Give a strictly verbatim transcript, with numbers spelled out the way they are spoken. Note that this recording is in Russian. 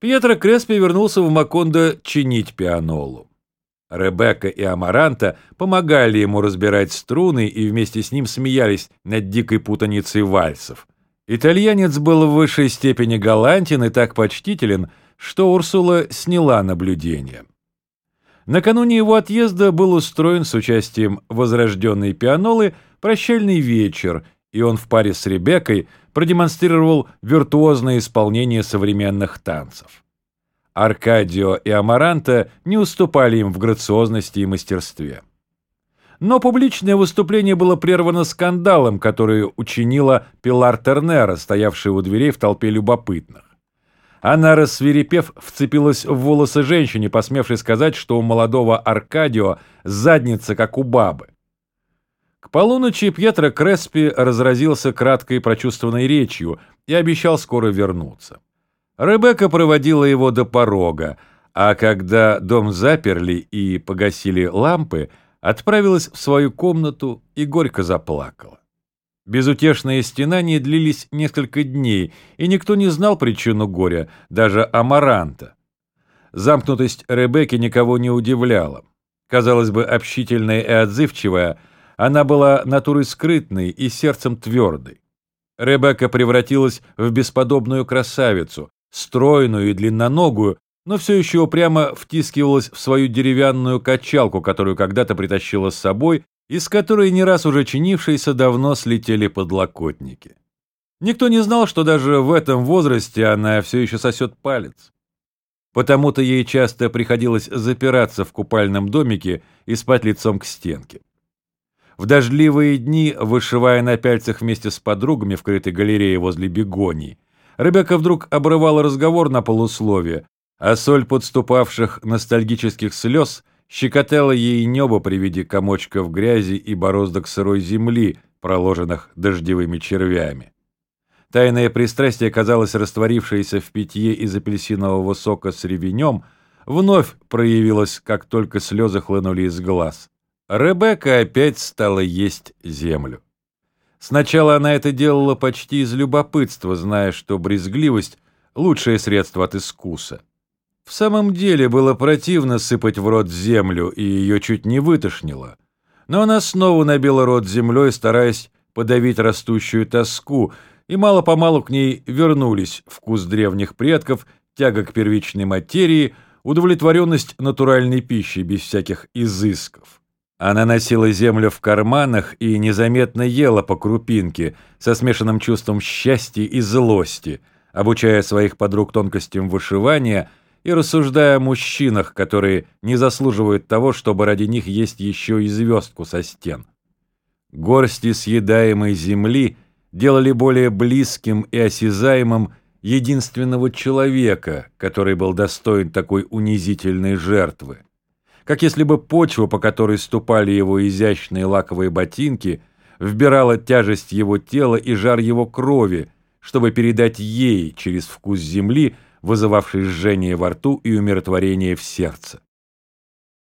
Пьетро Креспи вернулся в Макондо чинить пианолу. Ребекка и Амаранта помогали ему разбирать струны и вместе с ним смеялись над дикой путаницей вальсов. Итальянец был в высшей степени галантен и так почтителен, что Урсула сняла наблюдение. Накануне его отъезда был устроен с участием возрожденной пианолы прощальный вечер, и он в паре с Ребеккой продемонстрировал виртуозное исполнение современных танцев. Аркадио и Амаранта не уступали им в грациозности и мастерстве. Но публичное выступление было прервано скандалом, который учинила Пилар Тернера, стоявшая у дверей в толпе любопытных. Она, рассвирепев, вцепилась в волосы женщине, посмевшей сказать, что у молодого Аркадио задница, как у бабы. К полуночи Пьетро Креспи разразился краткой прочувствованной речью и обещал скоро вернуться. Ребекка проводила его до порога, а когда дом заперли и погасили лампы, отправилась в свою комнату и горько заплакала. Безутешные стенания длились несколько дней, и никто не знал причину горя, даже Амаранта. Замкнутость Ребекки никого не удивляла. Казалось бы, общительная и отзывчивая, она была натурой скрытной и сердцем твердой. Ребекка превратилась в бесподобную красавицу, стройную и длинноногую, но все еще упрямо втискивалась в свою деревянную качалку, которую когда-то притащила с собой, из которой не раз уже чинившиеся давно слетели подлокотники. Никто не знал, что даже в этом возрасте она все еще сосет палец. Потому-то ей часто приходилось запираться в купальном домике и спать лицом к стенке. В дождливые дни, вышивая на пяльцах вместе с подругами в крытой галерее возле бегоний, Ребекка вдруг обрывала разговор на полусловие, а соль подступавших ностальгических слез щекотала ей небо при виде комочков грязи и бороздок сырой земли, проложенных дождевыми червями. Тайное пристрастие, казалось, растворившееся в питье из апельсинового сока с ревенем, вновь проявилось, как только слезы хлынули из глаз. Ребекка опять стала есть землю. Сначала она это делала почти из любопытства, зная, что брезгливость – лучшее средство от искуса. В самом деле было противно сыпать в рот землю, и ее чуть не вытошнило. Но она снова набила рот землей, стараясь подавить растущую тоску, и мало-помалу к ней вернулись вкус древних предков, тяга к первичной материи, удовлетворенность натуральной пищей без всяких изысков. Она носила землю в карманах и незаметно ела по крупинке, со смешанным чувством счастья и злости, обучая своих подруг тонкостям вышивания и рассуждая о мужчинах, которые не заслуживают того, чтобы ради них есть еще и звездку со стен. Горсти съедаемой земли делали более близким и осязаемым единственного человека, который был достоин такой унизительной жертвы. Как если бы почва, по которой ступали его изящные лаковые ботинки, вбирала тяжесть его тела и жар его крови, чтобы передать ей через вкус земли, вызывавший жжение во рту и умиротворение в сердце.